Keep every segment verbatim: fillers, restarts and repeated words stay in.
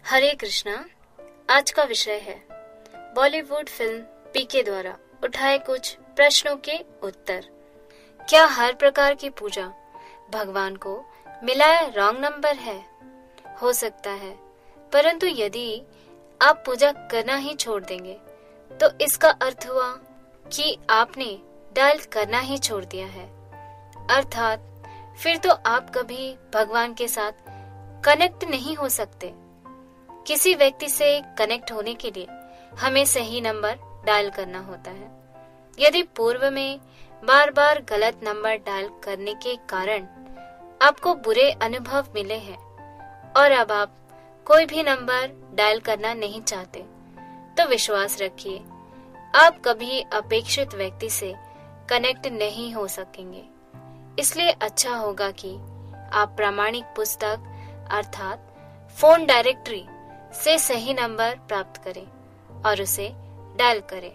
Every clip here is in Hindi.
हरे कृष्णा। आज का विषय है बॉलीवुड फिल्म पीके द्वारा उठाए कुछ प्रश्नों के उत्तर। क्या हर प्रकार की पूजा भगवान को मिलाया रॉन्ग नंबर है? हो सकता है, परंतु यदि आप पूजा करना ही छोड़ देंगे तो इसका अर्थ हुआ कि आपने डायल करना ही छोड़ दिया है। अर्थात फिर तो आप कभी भगवान के साथ कनेक्ट नहीं हो सकते। किसी व्यक्ति से कनेक्ट होने के लिए हमें सही नंबर डायल करना होता है। यदि पूर्व में बार बार गलत नंबर डायल करने के कारण आपको बुरे अनुभव मिले हैं और अब आप कोई भी नंबर डायल करना नहीं चाहते, तो विश्वास रखिए आप कभी अपेक्षित व्यक्ति से कनेक्ट नहीं हो सकेंगे। इसलिए अच्छा होगा कि आप प्रामाणिक पुस्तक अर्थात फोन डायरेक्टरी से सही नंबर प्राप्त करें और उसे डायल करें।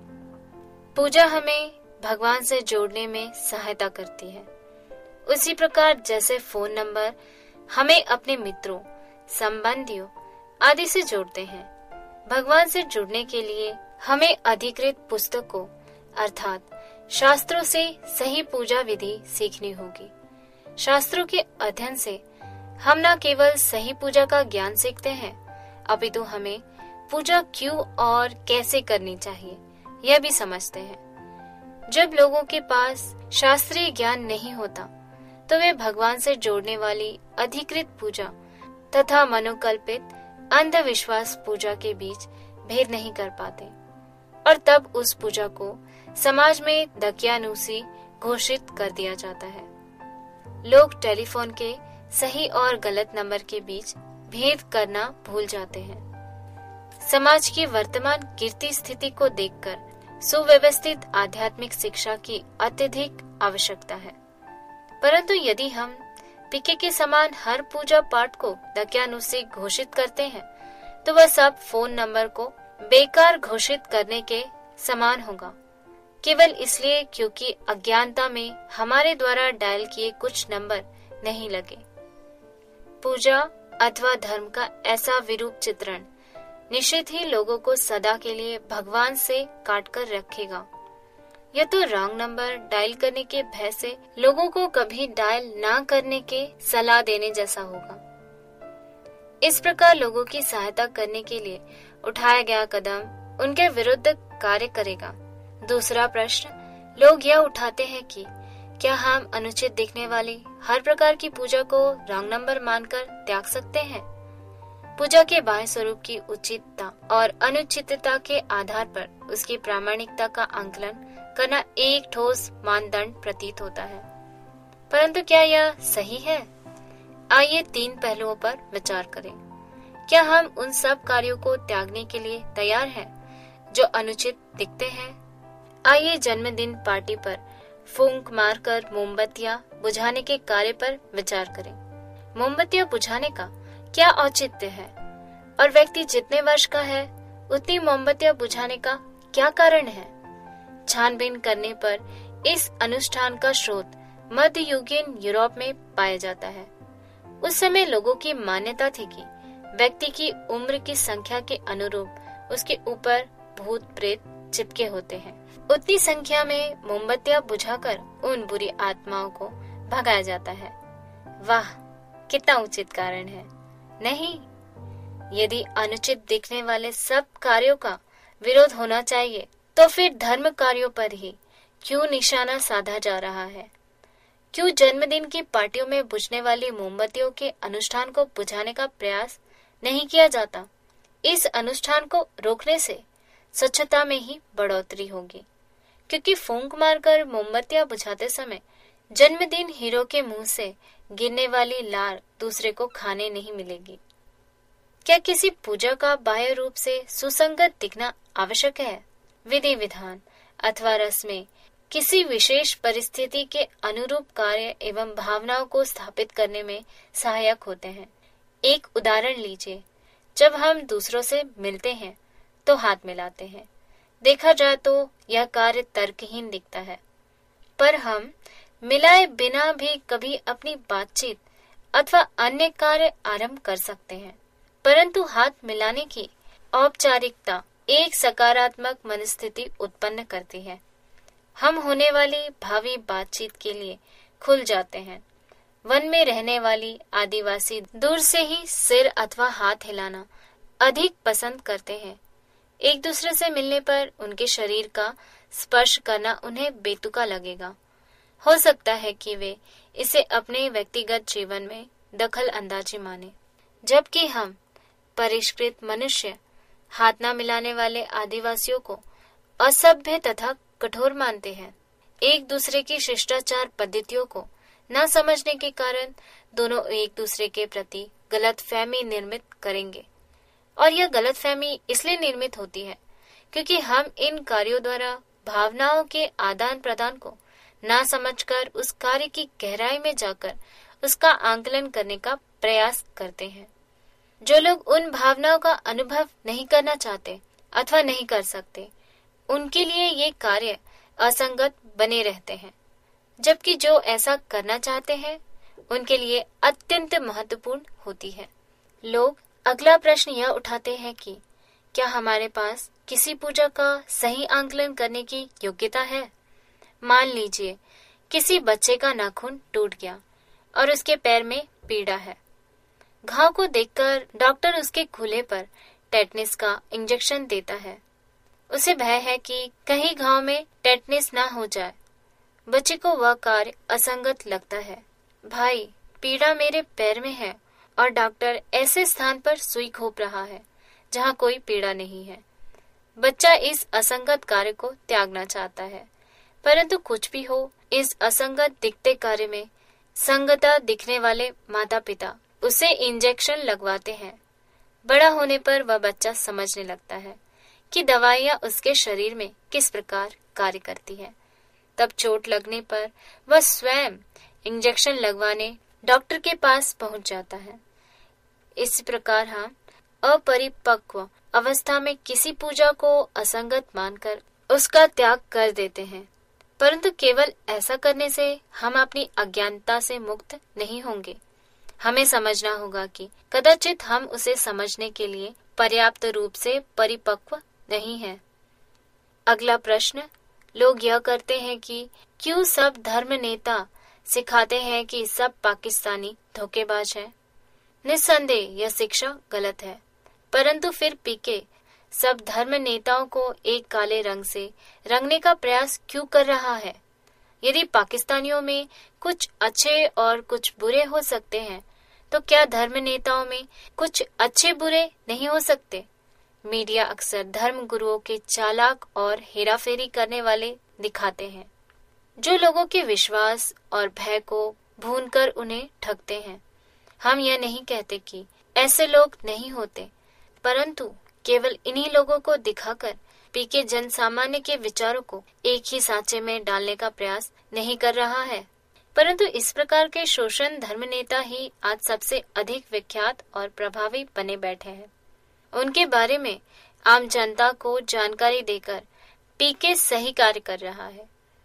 पूजा हमें भगवान से जोड़ने में सहायता करती है। उसी प्रकार जैसे फोन नंबर हमें अपने मित्रों, संबंधियों आदि से जोड़ते हैं, भगवान से जुड़ने के लिए हमें अधिकृत पुस्तकों अर्थात शास्त्रों से सही पूजा विधि सीखनी होगी। शास्त्रों के अध्ययन से हम न केवल सही पूजा का ज्ञान सीखते हैं, अपितु हमें पूजा क्यों और कैसे करनी चाहिए यह भी समझते हैं। जब लोगों के पास शास्त्रीय ज्ञान नहीं होता तो वे भगवान से जोड़ने वाली अधिकृत पूजा तथा मनोकल्पित अंधविश्वास पूजा के बीच भेद नहीं कर पाते और तब उस पूजा को समाज में दकियानूसी घोषित कर दिया जाता है। लोग टेलीफोन के सही और गलत नंबर के बीच भेद करना भूल जाते हैं। समाज की वर्तमान गिरती स्थिति को देखकर सुव्यवस्थित आध्यात्मिक शिक्षा की अत्यधिक आवश्यकता है। परंतु यदि हम पीके के समान हर पूजा पाठ को दकियानूसी घोषित करते हैं तो वह सब फोन नंबर को बेकार घोषित करने के समान होगा, केवल इसलिए क्योंकि अज्ञानता में हमारे द्वारा डायल किए कुछ नंबर नहीं लगे। पूजा अथवा धर्म का ऐसा विरूप चित्रण निश्चित ही लोगों को सदा के लिए भगवान से काट कर रखेगा। यह तो रॉन्ग नंबर डायल करने के भय से लोगों को कभी डायल ना करने के सलाह देने जैसा होगा। इस प्रकार लोगों की सहायता करने के लिए उठाया गया कदम उनके विरुद्ध कार्य करेगा। दूसरा प्रश्न लोग यह उठाते हैं कि क्या हम अनुचित दिखने वाली हर प्रकार की पूजा को रॉन्ग नंबर मानकर त्याग सकते हैं? पूजा के बाह्य स्वरूप की उचितता और अनुचितता के आधार पर उसकी प्रामाणिकता का आंकलन करना एक ठोस मानदंड प्रतीत होता है, परंतु क्या यह सही है? आइए तीन पहलुओं पर विचार करें। क्या हम उन सब कार्यों को त्यागने के लिए तैयार हैं जो अनुचित दिखते हैं? आइए जन्मदिन पार्टी पर फूंक मारकर मोमबत्तियां बुझाने के कार्य पर विचार करें। मोमबत्तियां बुझाने का क्या औचित्य है और व्यक्ति जितने वर्ष का है उतनी मोमबत्तियां बुझाने का क्या कारण है? छानबीन करने पर इस अनुष्ठान का स्रोत मध्ययुगीन यूरोप में पाया जाता है। उस समय लोगों की मान्यता थी कि व्यक्ति की उम्र की संख्या के अनुरूप उसके ऊपर भूत प्रेत चिपके होते हैं। उतनी संख्या में मोमबत्तियां बुझाकर उन बुरी आत्माओं को भगाया जाता है। वाह, कितना उचित कारण है, नहीं? यदि अनुचित दिखने वाले सब कार्यों का विरोध होना चाहिए तो फिर धर्म कार्यों पर ही क्यों निशाना साधा जा रहा है? क्यों जन्मदिन की पार्टियों में बुझने वाली मोमबत्तियों के अनुष्ठान को बुझाने का प्रयास नहीं किया जाता? इस अनुष्ठान को रोकने से स्वच्छता में ही बढ़ोतरी होगी, क्योंकि फूंक मारकर मोमबत्तियां बुझाते समय जन्मदिन हीरो के मुंह से गिरने वाली लार दूसरे को खाने नहीं मिलेगी। क्या किसी पूजा का बाह्य रूप से सुसंगत दिखना आवश्यक है? विधि विधान अथवा रस्में किसी विशेष परिस्थिति के अनुरूप कार्य एवं भावनाओं को स्थापित करने में सहायक होते हैं। एक उदाहरण लीजिए, जब हम दूसरों से मिलते हैं तो हाथ मिलाते हैं। देखा जाए तो यह कार्य तर्कहीन दिखता है, पर हम मिलाए बिना भी कभी अपनी बातचीत अथवा अन्य कार्य आरंभ कर सकते हैं। परंतु हाथ मिलाने की औपचारिकता एक सकारात्मक मनस्थिति उत्पन्न करती है। हम होने वाली भावी बातचीत के लिए खुल जाते हैं। वन में रहने वाली आदिवासी दूर से ही सिर अथवा हाथ हिलाना अधिक पसंद करते हैं। एक दूसरे से मिलने पर उनके शरीर का स्पर्श करना उन्हें बेतुका लगेगा। हो सकता है कि वे इसे अपने व्यक्तिगत जीवन में दखल अंदाजी माने, जबकि हम परिष्कृत मनुष्य हाथ न मिलाने वाले आदिवासियों को असभ्य तथा कठोर मानते हैं। एक दूसरे की शिष्टाचार पद्धतियों को न समझने के कारण दोनों एक दूसरे के प्रति गलतफहमी निर्मित करेंगे, और यह गलतफहमी इसलिए निर्मित होती है क्योंकि हम इन कार्यों द्वारा भावनाओं के आदान प्रदान को ना समझकर उस कार्य की गहराई में जाकर उसका आंकलन करने का प्रयास करते हैं। जो लोग उन भावनाओं का अनुभव नहीं करना चाहते अथवा नहीं कर सकते, उनके लिए ये कार्य असंगत बने रहते हैं, जबकि जो ऐसा करना चाहते हैं उनके लिए अत्यंत महत्वपूर्ण होती है। लोग अगला प्रश्न यह उठाते हैं कि क्या हमारे पास किसी पूजा का सही आंकलन करने की योग्यता है? मान लीजिए किसी बच्चे का नाखून टूट गया और उसके पैर में पीड़ा है। घाव को देखकर डॉक्टर उसके खुले पर टेटनिस का इंजेक्शन देता है। उसे भय है कि कहीं घाव में टेटनिस ना हो जाए। बच्चे को वह कार्य असंगत लगता है। भाई, पीड़ा मेरे पैर में है और डॉक्टर ऐसे स्थान पर सुई घोंप रहा है जहाँ कोई पीड़ा नहीं है। बच्चा इस असंगत कार्य को त्यागना चाहता है, परंतु कुछ भी हो, इस असंगत दिखते कार्य में संगता दिखने वाले माता पिता उसे इंजेक्शन लगवाते हैं। बड़ा होने पर वह बच्चा समझने लगता है कि दवाइयाँ उसके शरीर में किस प्रकार कार्य करती है। तब चोट लगने पर वह स्वयं इंजेक्शन लगवाने डॉक्टर के पास पहुंच जाता है। इस प्रकार हम अपरिपक्व अवस्था में किसी पूजा को असंगत मानकर उसका त्याग कर देते हैं, परंतु केवल ऐसा करने से हम अपनी अज्ञानता से मुक्त नहीं होंगे। हमें समझना होगा कि कदाचित हम उसे समझने के लिए पर्याप्त रूप से परिपक्व नहीं हैं। अगला प्रश्न, लोग यह करते हैं कि क्यों सब धर्म नेता सिखाते हैं कि सब पाकिस्तानी धोखेबाज हैं। निस्संदेह यह शिक्षा गलत है, परंतु फिर पीके सब धर्म नेताओं को एक काले रंग से रंगने का प्रयास क्यों कर रहा है? यदि पाकिस्तानियों में कुछ अच्छे और कुछ बुरे हो सकते हैं, तो क्या धर्म नेताओं में कुछ अच्छे बुरे नहीं हो सकते? मीडिया अक्सर धर्म गुरुओं के चालाक और हेराफेरी करने वाले दिखाते हैं, जो लोगों के विश्वास और भय को भूनकर उन्हें ठगते हैं। हम यह नहीं कहते कि ऐसे लोग नहीं होते, परंतु केवल इन्हीं लोगों को दिखाकर पीके जन सामान्य के विचारों को एक ही सांचे में डालने का प्रयास नहीं कर रहा है। परंतु इस प्रकार के शोषण धर्म नेता ही आज सबसे अधिक विख्यात और प्रभावी बने बैठे हैं। उनके बारे में आम जनता को जानकारी देकर पीके सही कार्य कर रहा है,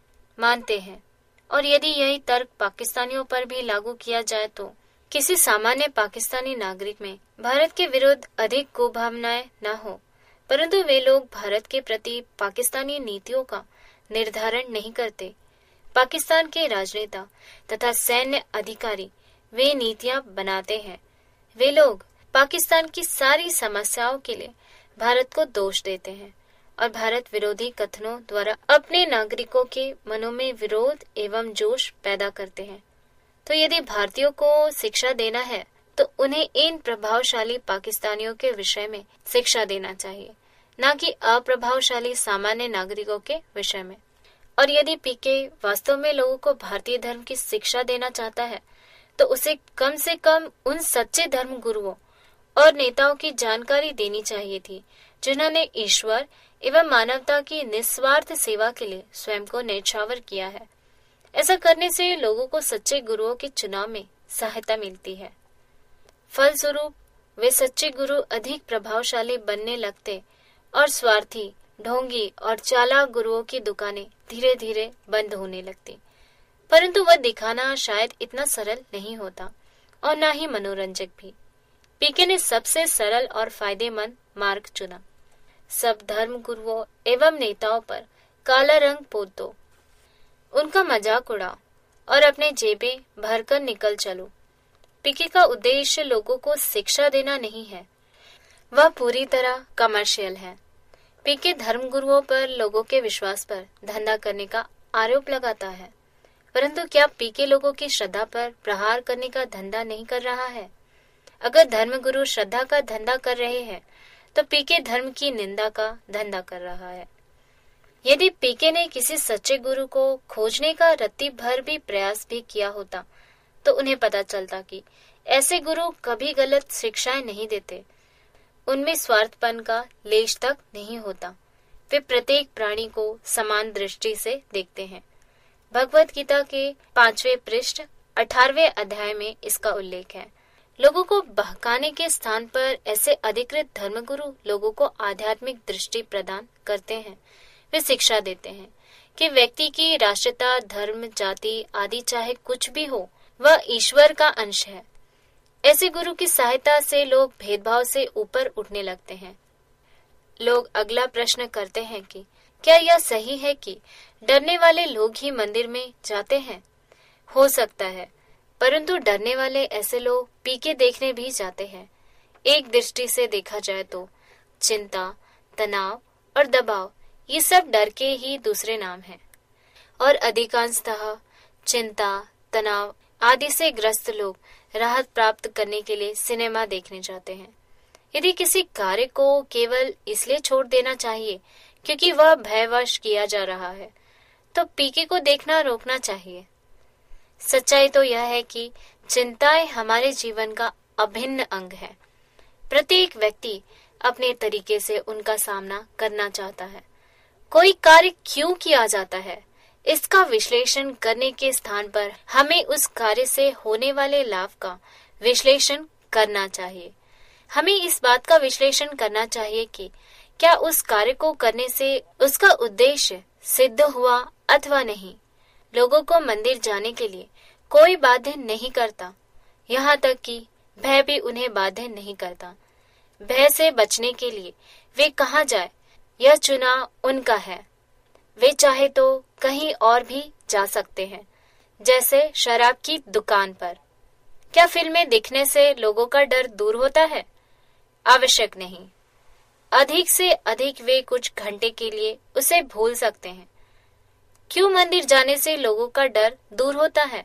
मानते हैं। और यदि यही तर्क पाकिस्तानियों पर भी लागू किया जाए तो किसी सामान्य पाकिस्तानी नागरिक में भारत के विरुद्ध अधिक कुभावनाएं न हो, परंतु वे लोग भारत के प्रति पाकिस्तानी नीतियों का निर्धारण नहीं करते। पाकिस्तान के राजनेता तथा सैन्य अधिकारी वे नीतियां बनाते हैं। वे लोग पाकिस्तान की सारी समस्याओं के लिए भारत को दोष देते हैं और भारत विरोधी कथनों द्वारा अपने नागरिकों के मनों में विरोध एवं जोश पैदा करते हैं। तो यदि भारतीयों को शिक्षा देना है तो उन्हें इन प्रभावशाली पाकिस्तानियों के विषय में शिक्षा देना चाहिए, न कि अप्रभावशाली सामान्य नागरिकों के विषय में। और यदि पीके वास्तव में लोगों को भारतीय धर्म की शिक्षा देना चाहता है तो उसे कम से कम उन सच्चे धर्म गुरुओं और नेताओं की जानकारी देनी चाहिए थी जिन्होंने ईश्वर एवं मानवता की निस्वार्थ सेवा के लिए स्वयं को न्यौछावर किया है। ऐसा करने से लोगों को सच्चे गुरुओं के चुनाव में सहायता मिलती है। फलस्वरूप वे सच्चे गुरु अधिक प्रभावशाली बनने लगते और स्वार्थी, ढोंगी और चालाक गुरुओं की दुकानें धीरे धीरे बंद होने लगती। परंतु वह दिखाना शायद इतना सरल नहीं होता और न ही मनोरंजक भी। पीके ने सबसे सरल और फायदेमंद मार्ग चुना। सब धर्म गुरुओं एवं नेताओं पर काला रंग पोत दो, उनका मजाक उड़ाओ और अपने जेबें भरकर निकल चलो। पीके का उद्देश्य लोगों को शिक्षा देना नहीं है, वह पूरी तरह कमर्शियल है। पीके धर्म गुरुओं पर लोगों के विश्वास पर धंधा करने का आरोप लगाता है, परंतु क्या पीके लोगों की श्रद्धा पर प्रहार करने का धंधा नहीं कर रहा है? अगर धर्मगुरु श्रद्धा का धंधा कर रहे हैं तो पीके धर्म की निंदा का धंधा कर रहा है। यदि पीके ने किसी सच्चे गुरु को खोजने का रत्ती भर भी प्रयास भी किया होता तो उन्हें पता चलता कि ऐसे गुरु कभी गलत शिक्षाएं नहीं देते, उनमें स्वार्थपन का लेश तक नहीं होता, वे प्रत्येक प्राणी को समान दृष्टि से देखते हैं। भगवत गीता के पांचवें पृष्ठ अठारहवें अध्याय में इसका उल्लेख है। लोगों को बहकाने के स्थान पर ऐसे अधिकृत धर्मगुरु लोगों को आध्यात्मिक दृष्टि प्रदान करते हैं। वे शिक्षा देते हैं कि व्यक्ति की राष्ट्रीयता, धर्म, जाति आदि चाहे कुछ भी हो, वह ईश्वर का अंश है। ऐसे गुरु की सहायता से लोग भेदभाव से ऊपर उठने लगते हैं। लोग अगला प्रश्न करते हैं कि क्या यह सही है कि डरने वाले लोग ही मंदिर में जाते हैं? हो सकता है, परंतु डरने वाले ऐसे लोग पीके देखने भी जाते हैं। एक दृष्टि से देखा जाए तो चिंता, तनाव और दबाव ये सब डर के ही दूसरे नाम हैं, और अधिकांशतः चिंता, तनाव आदि से ग्रस्त लोग राहत प्राप्त करने के लिए सिनेमा देखने जाते हैं। यदि किसी कार्य को केवल इसलिए छोड़ देना चाहिए क्योंकि वह भयवश किया जा रहा है, तो पीके को देखना रोकना चाहिए। सच्चाई तो यह है कि चिंताएं हमारे जीवन का अभिन्न अंग है। प्रत्येक व्यक्ति अपने तरीके से उनका सामना करना चाहता है। कोई कार्य क्यों किया जाता है, इसका विश्लेषण करने के स्थान पर हमें उस कार्य से होने वाले लाभ का विश्लेषण करना चाहिए। हमें इस बात का विश्लेषण करना चाहिए कि क्या उस कार्य को करने से उसका उद्देश्य सिद्ध हुआ अथवा नहीं। लोगों को मंदिर जाने के लिए कोई बाध्य नहीं करता, यहाँ तक कि भय भी उन्हें बाध्य नहीं करता। भय से बचने के लिए वे कहाँ जाए, यह चुनाव उनका है। वे चाहे तो कहीं और भी जा सकते हैं, जैसे शराब की दुकान पर। क्या फिल्में देखने से लोगों का डर दूर होता है? आवश्यक नहीं। अधिक से अधिक वे कुछ घंटे के लिए उसे भूल सकते हैं। क्यों मंदिर जाने से लोगों का डर दूर होता है?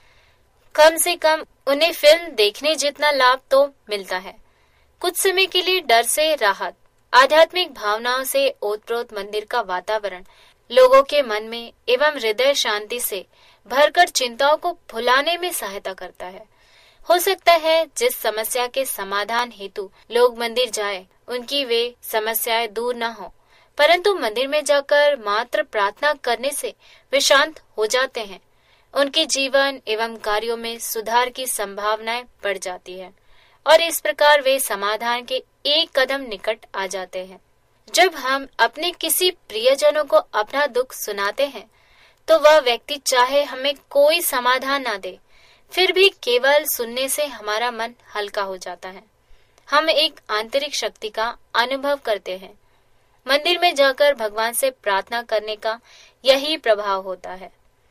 कम से कम उन्हें फिल्म देखने जितना लाभ तो मिलता है। कुछ समय के लिए डर से राहत, आध्यात्मिक भावनाओं से ओतप्रोत मंदिर का वातावरण लोगों के मन में एवं हृदय शांति से भरकर चिंताओं को भुलाने में सहायता करता है। हो सकता है जिस समस्या के समाधान हेतु लोग मंदिर जाए, उनकी वे समस्याएं दूर न हो, परंतु मंदिर में जाकर मात्र प्रार्थना करने से वे शांत हो जाते हैं। उनके जीवन एवं कार्यों में सुधार की संभावनाएं बढ़ जाती है और इस प्रकार वे समाधान के एक कदम निकट आ जाते हैं। जब हम अपने किसी प्रियजनों को अपना दुख सुनाते हैं तो वह व्यक्ति चाहे हमें कोई समाधान ना दे, फिर भी केवल सुनने से हमारा मन हल्का हो जाता है। हम एक आंतरिक शक्ति का अनुभव करते हैं। मंदिर में जाकर भगवान से प्रार्थना करने का यही प्रभाव होता है।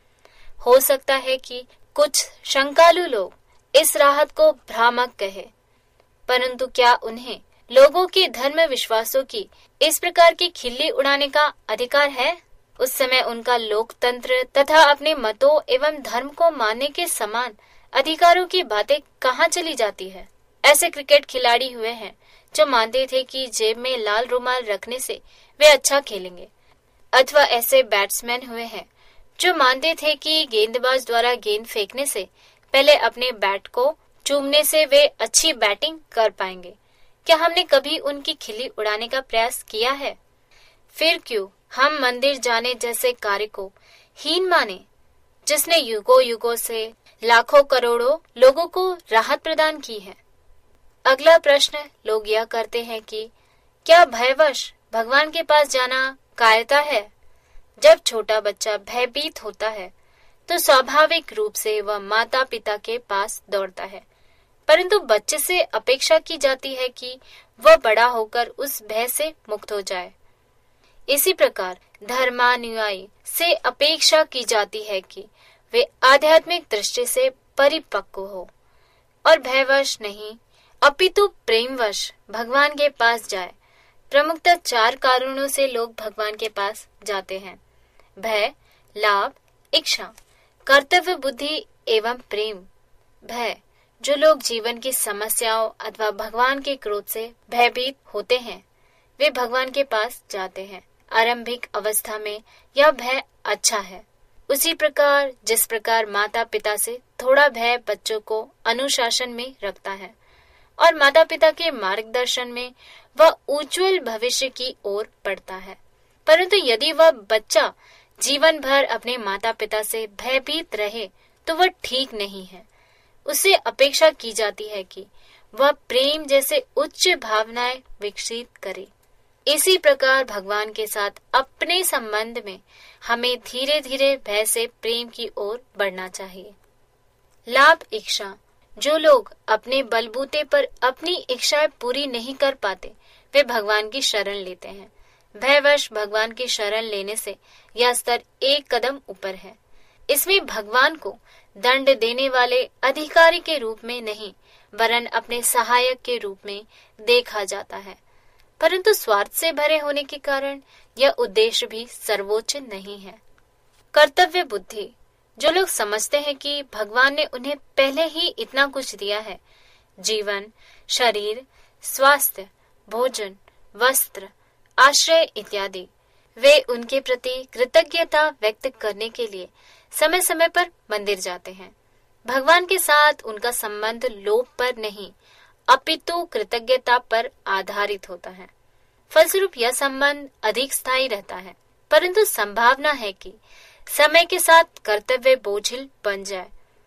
हो सकता है कि कुछ शंकालु लोग इस राहत को भ्रामक कहे, परंतु क्या उन्हें लोगों के धर्म विश्वासों की इस प्रकार की खिल्ली उड़ाने का अधिकार है? उस समय उनका लोकतंत्र तथा अपने मतों एवं धर्म को मानने के समान अधिकारों की बातें कहाँ चली जाती है। ऐसे क्रिकेट खिलाड़ी हुए हैं जो मानते थे कि जेब में लाल रुमाल रखने से वे अच्छा खेलेंगे, अथवा ऐसे बैट्समैन हुए हैं जो मानते थे कि गेंदबाज द्वारा गेंद फेंकने से पहले अपने बैट को चूमने से वे अच्छी बैटिंग कर पाएंगे। क्या हमने कभी उनकी खिल्ली उड़ाने का प्रयास किया है? फिर क्यों हम मंदिर जाने जैसे कार्य को हीन माने, जिसने युगों युगों से लाखों करोड़ों लोगों को राहत प्रदान की है। अगला प्रश्न लोग यह करते हैं कि क्या भयवश भगवान के पास जाना कायरता है? जब छोटा बच्चा भयभीत होता है तो स्वाभाविक रूप से वह माता पिता के पास दौड़ता है, परंतु बच्चे से अपेक्षा की जाती है कि वह बड़ा होकर उस भय से मुक्त हो जाए। इसी प्रकार धर्मानुयायी से अपेक्षा की जाती है कि वे आध्यात्मिक दृष्टि से परिपक्व हो और भयवश नहीं अपितु प्रेमवश भगवान के पास जाए। प्रमुखतः चार कारणों से लोग भगवान के पास जाते हैं: भय, लाभ, इच्छा, कर्तव्य बुद्धि एवं प्रेम। भय, जो लोग जीवन की समस्याओं अथवा भगवान के क्रोध से भयभीत होते हैं, वे भगवान के पास जाते हैं। आरंभिक अवस्था में यह भय अच्छा है। उसी प्रकार जिस प्रकार माता पिता से थोड़ा भय बच्चों को अनुशासन में रखता है और माता पिता के मार्गदर्शन में वह उज्जवल भविष्य की ओर बढ़ता है, परंतु यदि वह बच्चा जीवन भर अपने माता पिता से भयभीत रहे तो वह ठीक नहीं है। उससे अपेक्षा की जाती है कि वह प्रेम जैसे उच्च भावनाएं विकसित करे। इसी प्रकार भगवान के साथ अपने संबंध में हमें धीरे धीरे भय से प्रेम की ओर बढ़ना चाहिए। लाभ, इच्छा, जो लोग अपने बलबूते पर अपनी इच्छाएं पूरी नहीं कर पाते, वे भगवान की शरण लेते हैं। भयवश भगवान की शरण लेने से यह स्तर एक कदम ऊपर है। इसमें भगवान को दंड देने वाले अधिकारी के रूप में नहीं, वरन अपने सहायक के रूप में देखा जाता है। परंतु स्वार्थ से भरे होने के कारण यह उद्देश्य भी सर्वोच्च नहीं है। कर्तव्य बुद्धि, जो लोग समझते हैं कि भगवान ने उन्हें पहले ही इतना कुछ दिया है, जीवन, शरीर, स्वास्थ्य, भोजन, वस्त्र, आश्रय इत्यादि, वे उनके प्रति कृतज्ञता व्यक्त करने के लिए समय समय पर मंदिर जाते हैं। भगवान के साथ उनका संबंध लोभ पर नहीं अपितु कृतज्ञता पर आधारित होता है। फलस्वरूप यह संबंध अधिक स्थायी रहता है, परंतु संभावना है कि समय के साथ कर्तव्य बोझिल बन जाए।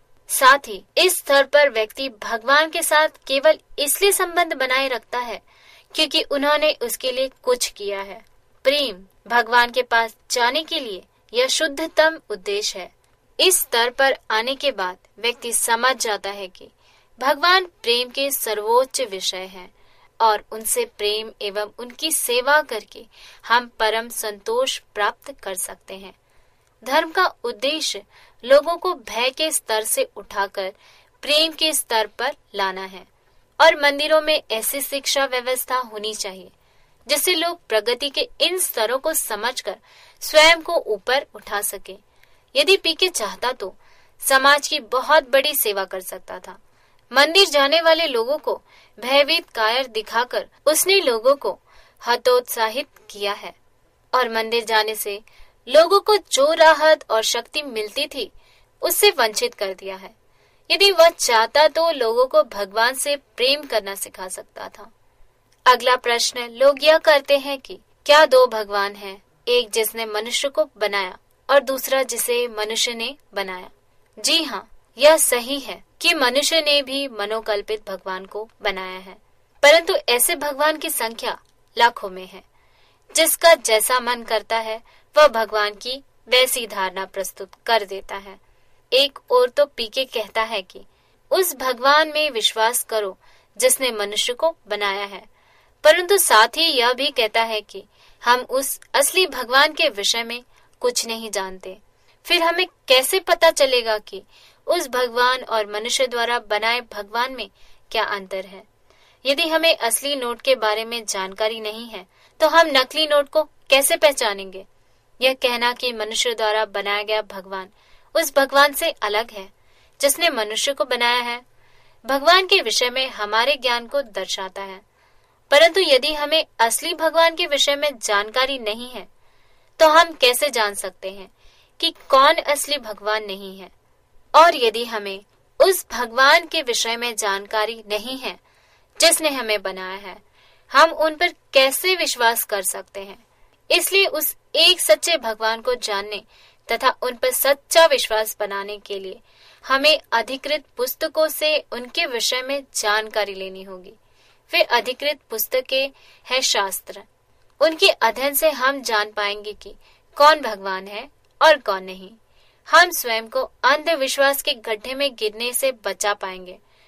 साथ ही इस स्तर पर व्यक्ति भगवान के साथ केवल इसलिए संबंध बनाए रखता है क्योंकि उन्होंने उसके लिए कुछ किया है। प्रेम, भगवान के पास जाने के लिए यह शुद्धतम उद्देश्य है। इस स्तर पर आने के बाद व्यक्ति समझ जाता है कि भगवान प्रेम के सर्वोच्च विषय हैं और उनसे प्रेम एवं उनकी सेवा करके हम परम संतोष प्राप्त कर सकते हैं। धर्म का उद्देश्य लोगों को भय के स्तर से उठाकर प्रेम के स्तर पर लाना है और मंदिरों में ऐसी शिक्षा व्यवस्था होनी चाहिए जिससे लोग प्रगति के इन स्तरों को समझकर स्वयं को ऊपर उठा सके। यदि पीके चाहता तो समाज की बहुत बड़ी सेवा कर सकता था। मंदिर जाने वाले लोगों को भयभीत कायर दिखाकर उसने लोगों को हतोत्साहित किया है और मंदिर जाने से लोगों को जो राहत और शक्ति मिलती थी उससे वंचित कर दिया है। यदि वह चाहता तो लोगों को भगवान से प्रेम करना सिखा सकता था। अगला प्रश्न लोग यह करते हैं कि क्या दो भगवान हैं, एक जिसने मनुष्य को बनाया और दूसरा जिसे मनुष्य ने बनाया। जी हाँ, यह सही है कि मनुष्य ने भी मनोकल्पित भगवान को बनाया है, परंतु ऐसे भगवान की संख्या लाखों में है। जिसका जैसा मन करता है वह भगवान की वैसी धारणा प्रस्तुत कर देता है। एक और तो पीके कहता है कि उस भगवान में विश्वास करो जिसने मनुष्य को बनाया है, परंतु साथ ही यह भी कहता है कि हम उस असली भगवान के विषय में कुछ नहीं जानते। फिर हमें कैसे पता चलेगा कि उस भगवान और मनुष्य द्वारा बनाए भगवान में क्या अंतर है। यदि हमें असली नोट के बारे में जानकारी नहीं है तो हम नकली नोट को कैसे पहचानेंगे। यह कहना कि मनुष्य द्वारा बनाया गया भगवान उस भगवान से अलग है जिसने मनुष्य को बनाया है, भगवान के विषय में हमारे ज्ञान को दर्शाता है। परंतु यदि हमें असली भगवान के विषय में जानकारी नहीं है तो हम कैसे जान सकते हैं कि कौन असली भगवान नहीं है। और यदि हमें उस भगवान के विषय में जानकारी नहीं है जिसने हमें बनाया है, हम उन पर कैसे विश्वास कर सकते हैं। इसलिए उस एक सच्चे भगवान को जानने तथा उन पर सच्चा विश्वास बनाने के लिए हमें अधिकृत पुस्तकों से उनके विषय में जानकारी लेनी होगी। वे अधिकृत पुस्तकें है शास्त्र। उनके अध्ययन से हम जान पाएंगे कि कौन भगवान है और कौन नहीं। हम स्वयं को अंधविश्वास के गड्ढे में गिरने से बचा पाएंगे।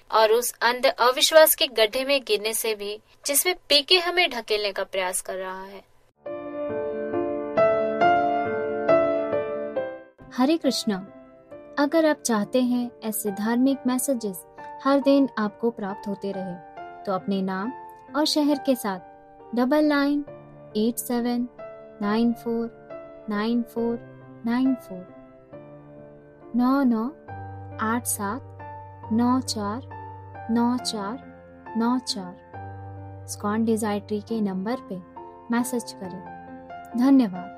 और उस अंध अविश्वास के गड्ढे में गिरने से भी जिसमें पीके हमें ढकेलने का प्रयास कर रहा है। हरे कृष्णा। अगर आप चाहते हैं ऐसे धार्मिक मैसेजेस हर दिन आपको प्राप्त होते रहे तो अपने नाम और शहर के साथ double nine eight seven nine four nine four nine four नौ नौ आठ सात नौ चार नौ चार नौ चार स्कॉन डिजाइट्री के नंबर पे मैसेज करें। धन्यवाद।